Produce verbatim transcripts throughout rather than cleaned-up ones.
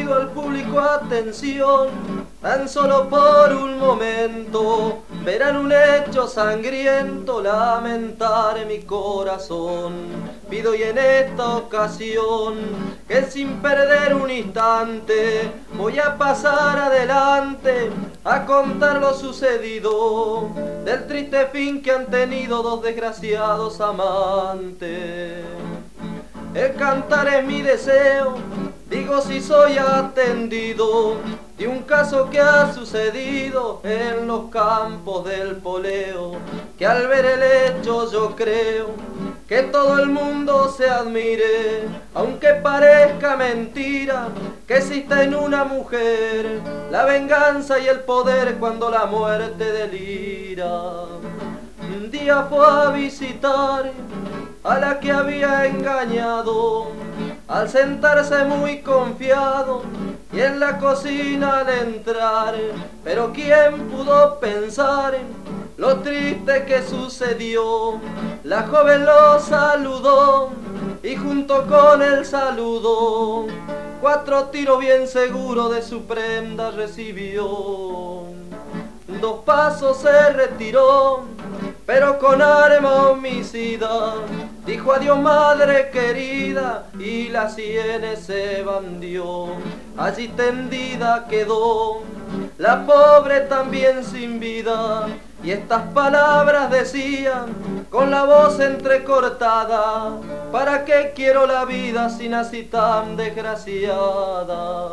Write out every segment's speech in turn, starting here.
pido al público atención, tan solo por un momento verán un hecho sangriento lamentar mi corazón. Pido y en esta ocasión que sin perder un instante voy a pasar adelante a contar lo sucedido, del triste fin que han tenido dos desgraciados amantes. El cantar es mi deseo, digo si soy atendido, de un caso que ha sucedido en los campos del poleo, que al ver el hecho yo creo que todo el mundo se admire, aunque parezca mentira, que exista en una mujer la venganza y el poder cuando la muerte delira. Un día fue a visitar a la que había engañado, al sentarse muy confiado y en la cocina al entrar, pero quién pudo pensar lo triste que sucedió. La joven lo saludó y junto con el saludo cuatro tiros bien seguros de su prenda recibió. Dos pasos se retiró, pero con arma homicida dijo adiós madre querida y las sienes se bandió. Allí tendida quedó la pobre también sin vida, y estas palabras decían con la voz entrecortada: ¿para qué quiero la vida sin así tan desgraciada?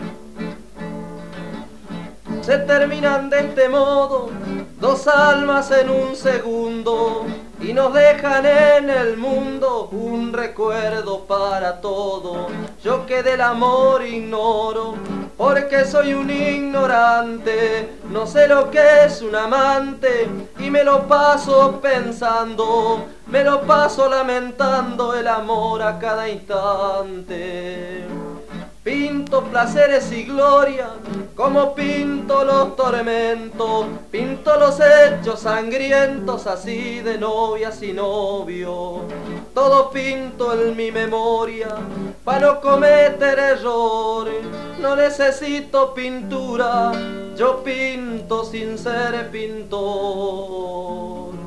Se terminan de este modo dos almas en un segundo y nos dejan en el mundo un recuerdo para todo. Yo que del amor ignoro, porque soy un ignorante, no sé lo que es un amante y me lo paso pensando, me lo paso lamentando el amor a cada instante. Pinto placeres y gloria, como pinto los tormentos, pinto los hechos sangrientos así de novias y novio. Todo pinto en mi memoria, para no cometer errores. No necesito pintura, yo pinto sin ser pintor.